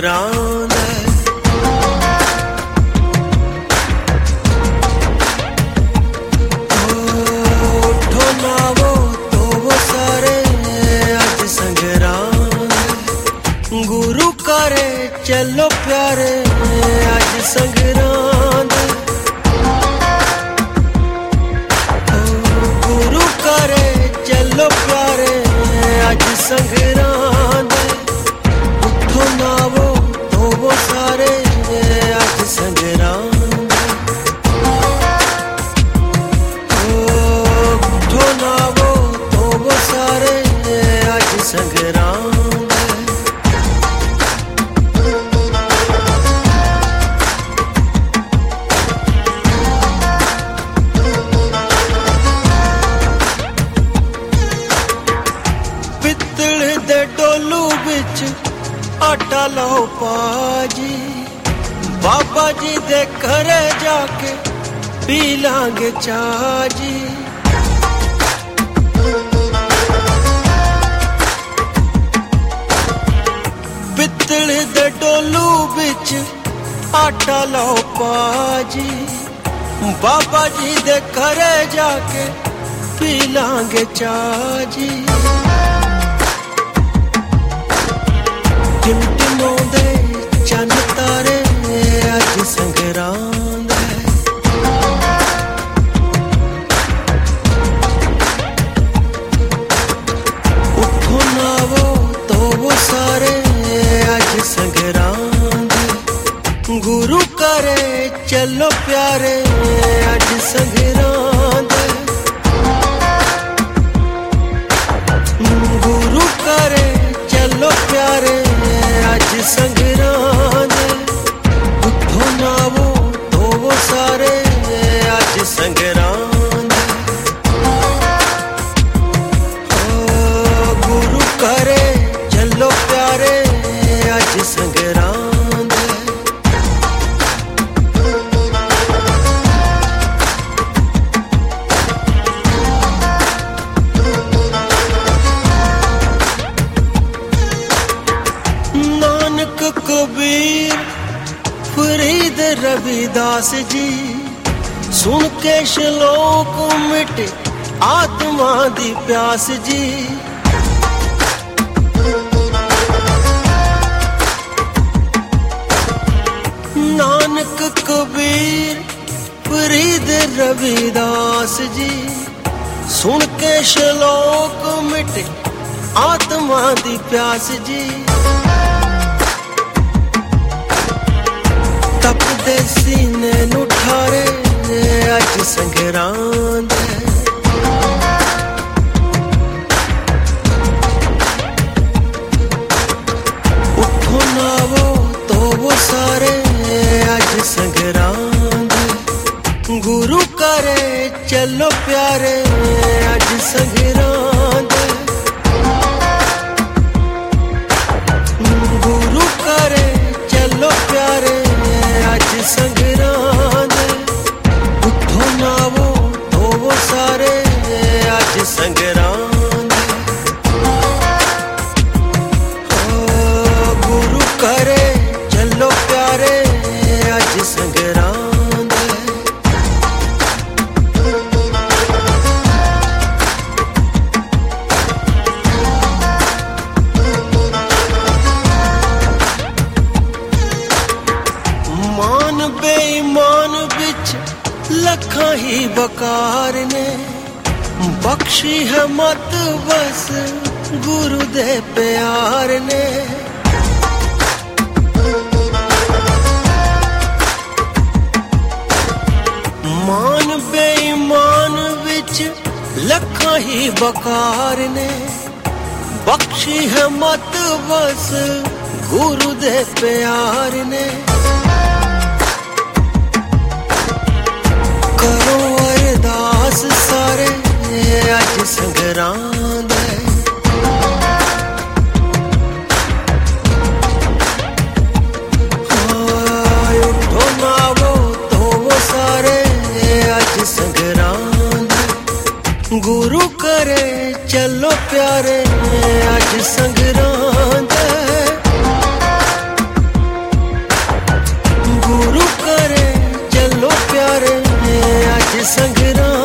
संगरांद उठो नावो तो वो सारे आज संगरांद गुरु करे चलो प्यारे आज संगरांद गुरु करे चलो प्यारे आज संगरांद उठो नावो तो वो सारे आज संगरांद उठो नावो तो वो सारे आज संगरांद पित्तल दे डोलू बिच आटा लो पाजी बाबा जी दे घरे जाके पी लांगे चाजी पित्तल दे डोलू बिच आटा लो पाजी बाबा जी दे घरे जाके पी लांगे चाजी टिमटिमोंदे चन्न तारे आज संगरांद उठो नावो तो वो सारे आज संगरांद गुरु करे चलो प्यारे आज संगरांद गुरु करे चलो प्यारे आज संगरांद उठो नावो तो वो सारे आज संगरांद गुरु करे चलो प्यारे आज संगरांद नानक कबीर फरीद रविदास जी सुन के श्लोक मिटे आत्मा दी प्यास जी नानक कबीर फरीद रविदास जी सुन के श्लोक मिटे आत्मा दी प्यास जी तपदे सीने नू ठारे आज संगरांद उठो नावो तो वो सारे आज संगरांद गुरु करे चलो प्यारे आज संगरांद गुरु करे चलो प्यारे आज संगरांद उठो नावो तो वो सारे आज संगरांद गुरु करे चलो प्यारे आज संगरांद मान बेईमान बिच लखा ही बकार ने बख्शी है मत बस गुरु दे प्यार ने मान बेईमान बिच लखा ही बकार ने बख्शी है मत बस गुरु दे प्यार ने करो अरदास सारे आज संगरांद उठो नावो तो वो सारे आज संगरांद गुरु करे चलो प्यारे आज संगरांद अज संगरांद